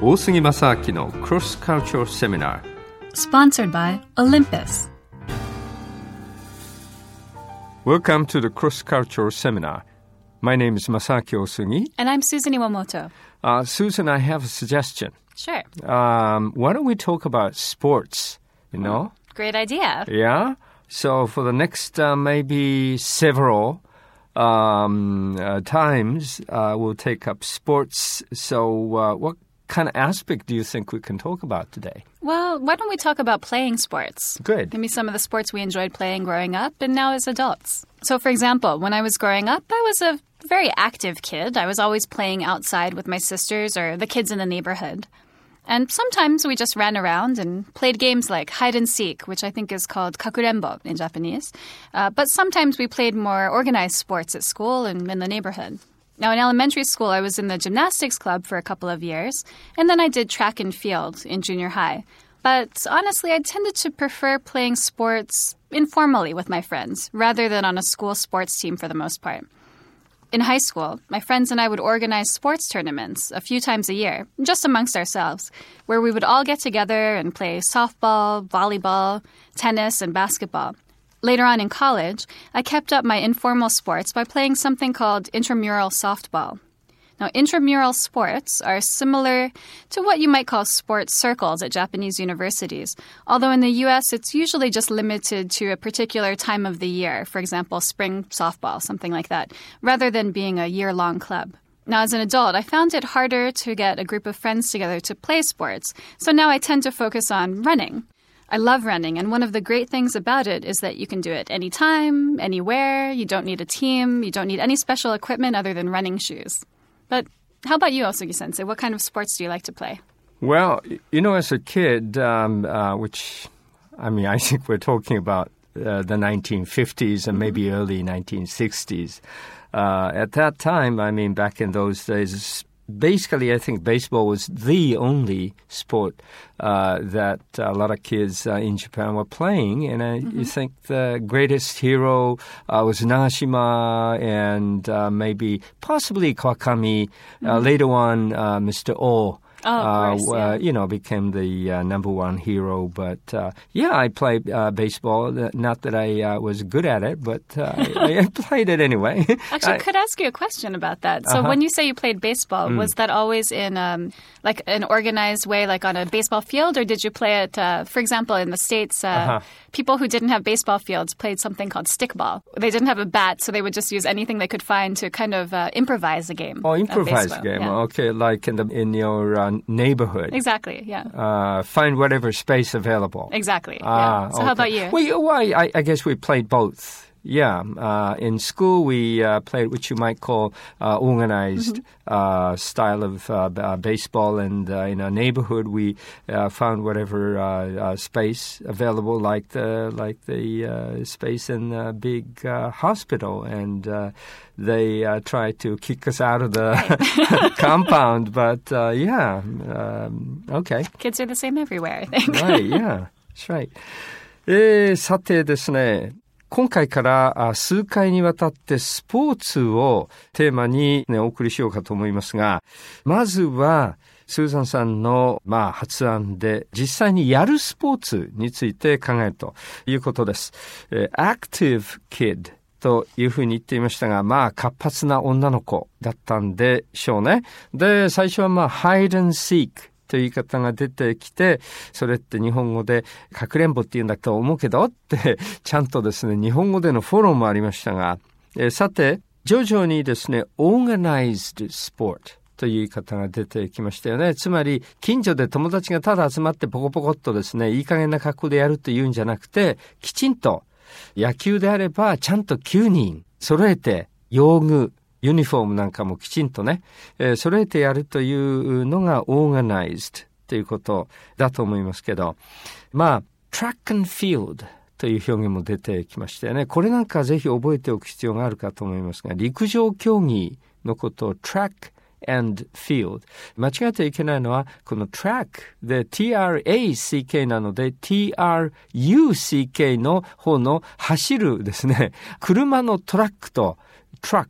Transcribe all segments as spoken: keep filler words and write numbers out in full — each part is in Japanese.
大杉正明の Cross Cultural Seminar Sponsored by Olympus. Welcome to the Cross Cultural Seminar. My name is Masaaki Osugi. And I'm Susan Iwamoto. Uh, Susan, I have a suggestion. Sure. Um, why don't we talk about sports, you know? Great idea. Yeah? So for the next uh, maybe several um, uh, times, uh, we'll take up sports. So uh, what kind of aspect do you think we can talk about today? Well, why don't we talk about playing sports? Good. Give me some of the sports we enjoyed playing growing up and now as adults. So, for example, when I was growing up, I was a very active kid. I was always playing outside with my sisters or the kids in the neighborhood. And sometimes we just ran around and played games like hide and seek, which I think is called kakurenbo in Japanese. Uh, but sometimes we played more organized sports at school and in the neighborhood. Now, in elementary school, I was in the gymnastics club for a couple of years, and then I did track and field in junior high. But honestly, I tended to prefer playing sports informally with my friends, rather than on a school sports team for the most part. In high school, my friends and I would organize sports tournaments a few times a year, just amongst ourselves, where we would all get together and play softball, volleyball, tennis, and basketball. Later on in college, I kept up my informal sports by playing something called intramural softball. Now, intramural sports are similar to what you might call sports circles at Japanese universities, although in the U S it's usually just limited to a particular time of the year, for example, spring softball, something like that, rather than being a year-long club. Now, as an adult, I found it harder to get a group of friends together to play sports, so now I tend to focus on running. I love running, and one of the great things about it is that you can do it anytime, anywhere. You don't need a team. You don't need any special equipment other than running shoes. But how about you, Osugi-sensei? What kind of sports do you like to play? Well, you know, as a kid, um, uh, which, I mean, I think we're talking about uh, the nineteen fifties and maybe early nineteen sixties. Uh, at that time, I mean, back in those days, basically, I think baseball was the only sport uh, that a lot of kids uh, in Japan were playing. And I mm-hmm. you think the greatest hero uh, was Nagashima and uh, maybe possibly Kawakami. Mm-hmm. Uh, later on, uh, Mister O. Oh, of course, uh, yeah. uh, you know, became the uh, number one hero. But, uh, yeah, I played uh, baseball. Not that I uh, was good at it, but uh, I, I played it anyway. Actually, I could I ask you a question about that? So uh-huh. when you say you played baseball, mm. was that always in um, like an organized way, like on a baseball field? Or did you play it, uh, for example, in the States, uh, uh-huh. people who didn't have baseball fields played something called stickball. They didn't have a bat, so they would just use anything they could find to kind of uh, improvise a game. Oh, improvise a game. Yeah. Okay, like in, the, in your uh, neighborhood. Exactly, yeah. Uh, find whatever space available. Exactly, ah, yeah. So okay. how about you? Well, well I, I guess we played both. Yeah. Uh, in school, we uh, played what you might call uh, organized mm-hmm. uh, style of uh, b- uh, baseball. And uh, in our neighborhood, we uh, found whatever uh, uh, space available, like the, like the uh, space in a big uh, hospital. And uh, they uh, tried to kick us out of the right. compound. But, uh, yeah, um, okay. Kids are the same everywhere, I think. Right, yeah. That's right. えー、さてですね。今回から数回にわたってスポーツをテーマに、ね、お送りしようかと思いますが、まずはスーザンさんの、まあ、発案で実際にやるスポーツについて考えるということです。えー、Active Kid というふうに言っていましたが、まあ活発な女の子だったんでしょうね。で、最初はまあ Hide and Seekという言い方が出てきて、それって日本語でかくれんぼって言うんだと思うけどってちゃんとですね日本語でのフォローもありましたが、えー、さて徐々にですね organized sport という言い方が出てきましたよね。つまり近所で友達がただ集まってポコポコっとですねいい加減な格好でやるというんじゃなくて、きちんと野球であればちゃんときゅうにん揃えて用具ユニフォームなんかもきちんとね、えー、揃えてやるというのが organized ということだと思いますけど、まあ track and field という表現も出てきましたよね。これなんかぜひ覚えておく必要があるかと思いますが、陸上競技のことを track and field。間違えてはいけないのは、この track で ティーアールエーシーケー なので ティーアールユーシーケー の方の走るですね。車のトラックと truck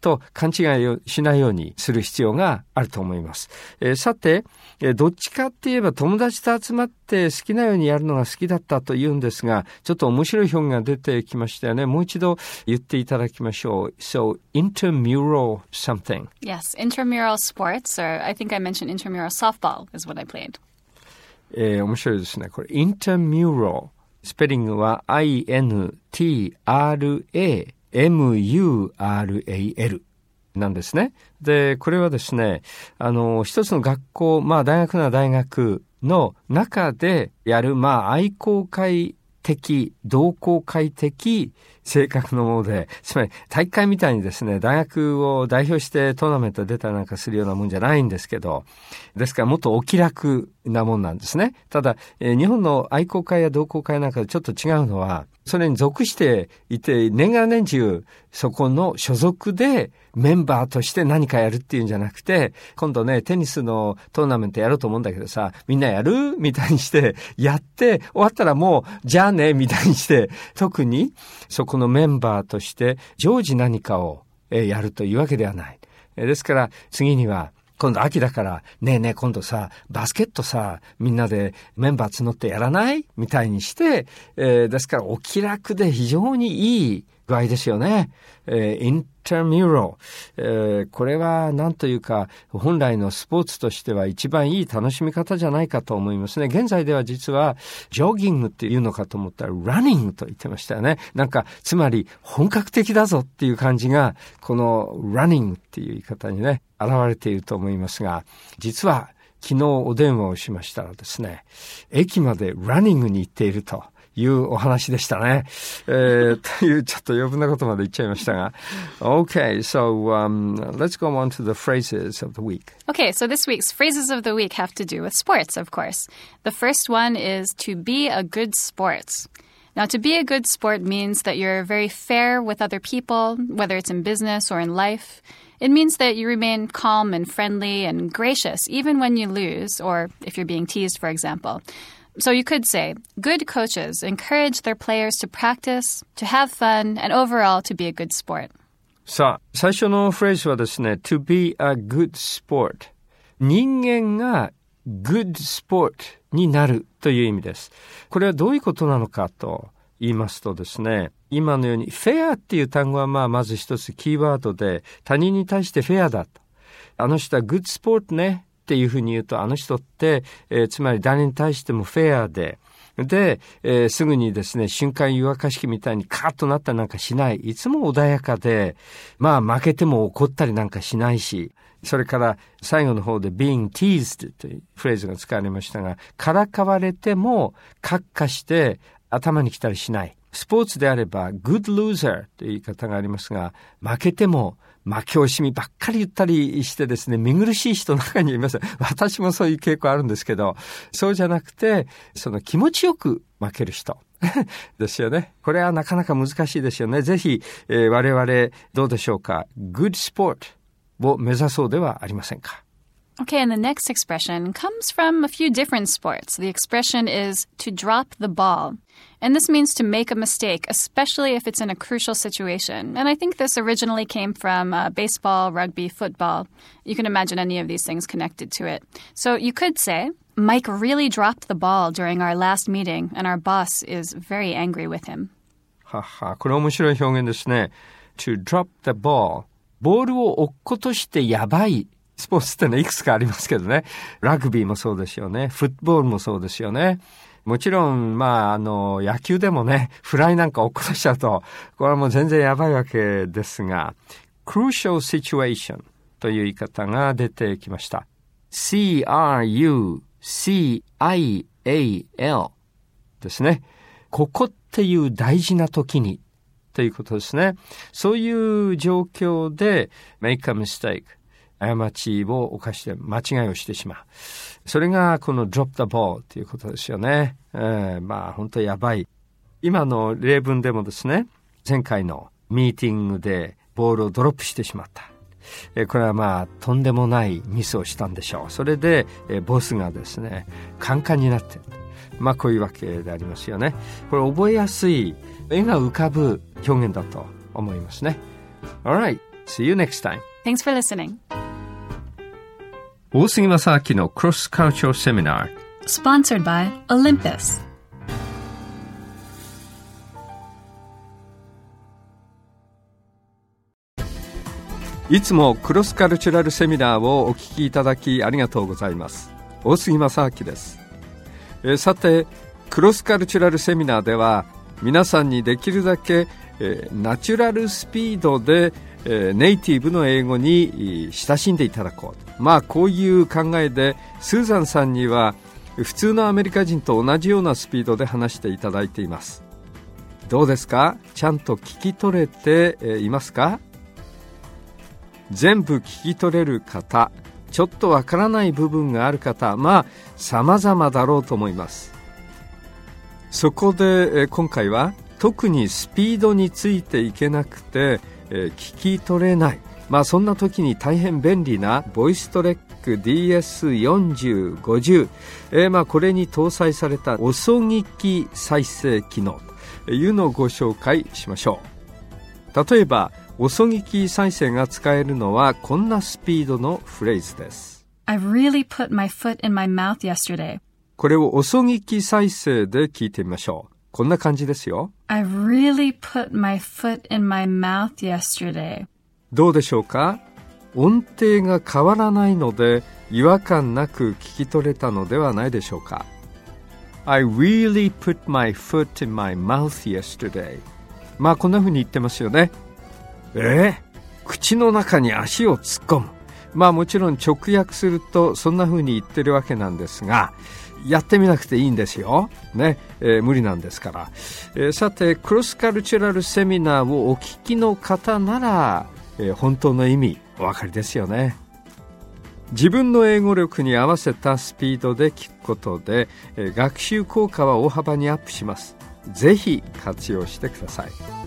と勘違いをしないようにする必要があると思います。えー、さて、えー、どっちかって言えば友達と集まって好きなようにやるのが好きだったと言うんですが、ちょっと面白い表現が出てきましたよね。もう一度言っていただきましょう。So, intramural something. Yes, intramural sports, or I think I mentioned intramural softball is what I played. えー、面白いですね。これ、intramural。スペリングは アイエヌティーアールエーエムユーアールエーエル なんですね。で、これはですね、あの、一つの学校、まあ大学なら大学の中でやる、まあ愛好会的、同好会的性格のもので、つまり大会みたいにですね、大学を代表してトーナメント出たりなんかするようなもんじゃないんですけど、ですからもっとお気楽なもんなんですね。ただ、えー、日本の愛好会や同好会なんかでちょっと違うのは、それに属していて、年がら年中、そこの所属でメンバーとして何かやるっていうんじゃなくて、今度ね、テニスのトーナメントやろうと思うんだけどさ、みんなやるみたいにして、やって、終わったらもう、じゃあね、みたいにして、特にそこのメンバーとして、常時何かをやるというわけではない。ですから、次には、今度秋だから、ねえねえ今度さ、バスケットさ、みんなでメンバー募ってやらないみたいにして、えー、ですからお気楽で非常にいい具合ですよね。えー、インターミューラル、えー。これは何というか、本来のスポーツとしては一番いい楽しみ方じゃないかと思いますね。現在では実は、ジョギングっていうのかと思ったら、ランニングと言ってましたよね。なんか、つまり本格的だぞっていう感じが、このランニングっていう言い方にね、現れていると思いますが、実は昨日お電話をしましたらですね、駅までランニングに行っているというお話でしたね。えー、というちょっと余分なことまで言っちゃいましたが。Okay, so、um, let's go on to the phrases of the week. Okay, so this week's phrases of the week have to do with sports, of course. The first one is to be a good sport. Now, to be a good sport means that you're very fair with other people, whether it's in business or in life.It means that you remain calm and friendly and gracious even when you lose, or if you're being teased, for example. So you could say, good coaches encourage their players to practice, to have fun, and overall to be a good sport. さあ、最初のフレーズはですね、to be a good sport。人間が good sport になるという意味です。これはどういうことなのかと言いますとですね、今のようにフェアっていう単語はまあまず一つキーワードで、他人に対してフェアだと。あの人はグッドスポーツねっていうふうに言うと、あの人って、えー、つまり誰に対してもフェアで、で、えー、すぐにですね、瞬間湯沸かし器みたいにカーッとなったりなんかしない。いつも穏やかで、まあ負けても怒ったりなんかしないし、それから最後の方で being teased というフレーズが使われましたが、からかわれてもカッカして頭に来たりしない。スポーツであれば good loser という言い方がありますが、負けても負け惜しみばっかり言ったりしてですね、見苦しい人の中にいます。私もそういう傾向あるんですけど、そうじゃなくて、その気持ちよく負ける人ですよね。これはなかなか難しいですよね。ぜひ、えー、我々どうでしょうか。good sport を目指そうではありませんか。 Okay, and the next expression comes from a few different sports. The expression is to drop the ball. And this means to make a mistake, especially if it's in a crucial situation. And I think this originally came from uh, baseball, rugby, football. You can imagine any of these things connected to it. So you could say, Mike really dropped the ball during our last meeting, and our boss is very angry with him. はは、これ面白い表現ですね。To drop the ball. ボールを落っことしてやばい。スポーツってのはいくつかありますけどね。ラグビーもそうですよね。フットボールもそうですよね。もちろん、まあ、あの、野球でもね、フライなんか落っことしちゃうと、これはもう全然やばいわけですが、crucial situation という言い方が出てきました。シーアールユーシーアイエーエル ですね。ここっていう大事な時にということですね。そういう状況で make a mistake。過ちを犯して間違いをしてしまう。それがこの drop the ball ということですよね。えー、まあ本当やばい。今の例文でもですね、前回のミーティングでボールをドロップしてしまった。えー、これはまあとんでもないミスをしたんでしょう。それで、えー、ボスがですね、カンカンになっている。まあこういうわけでありますよね。これ覚えやすい絵が浮かぶ表現だと思いますね。Alright. See you next time. Thanks for listening. 大杉正明の Cross Cultural Seminar Sponsored by Olympus. いつもクロスカルチュラルセミナーをお聞きいただきありがとうございます。大杉正明です。えー、さて、クロスカルチュラルセミナーでは皆さんにできるだけ、えー、ナチュラルスピードで、えー、ネイティブの英語に親しんでいただこう。まあこういう考えでスーザンさんには普通のアメリカ人と同じようなスピードで話していただいています。どうですか？ちゃんと聞き取れて、えー、いますか？全部聞き取れる方、ちょっとわからない部分がある方、まあ様々だろうと思います。そこで、え今回は特にスピードについていけなくて、え聞き取れない、まあそんな時に大変便利なボイストレック ディーエスよんじゅうごじゅう、えー、まあこれに搭載された遅聞き再生機能というのをご紹介しましょう。例えば遅聞き再生が使えるのはこんなスピードのフレーズです。 I've really put my foot in my mouth yesterday. これを遅聞き再生で聞いてみましょう。こんな感じですよ。 I've really put my foot in my mouth yesterday. どうでしょうか？音程が変わらないので違和感なく聞き取れたのではないでしょうか。 I really put my foot in my mouth yesterday。 まあこんな風に言ってますよね。えー、口の中に足を突っ込む。まあもちろん直訳するとそんな風に言ってるわけなんですが、やってみなくていいんですよ、ねえー、無理なんですから、えー、さてクロスカルチュラルセミナーをお聞きの方なら、えー、本当の意味お分かりですよね。自分の英語力に合わせたスピードで聞くことで、えー、学習効果は大幅にアップします。ぜひ活用してください。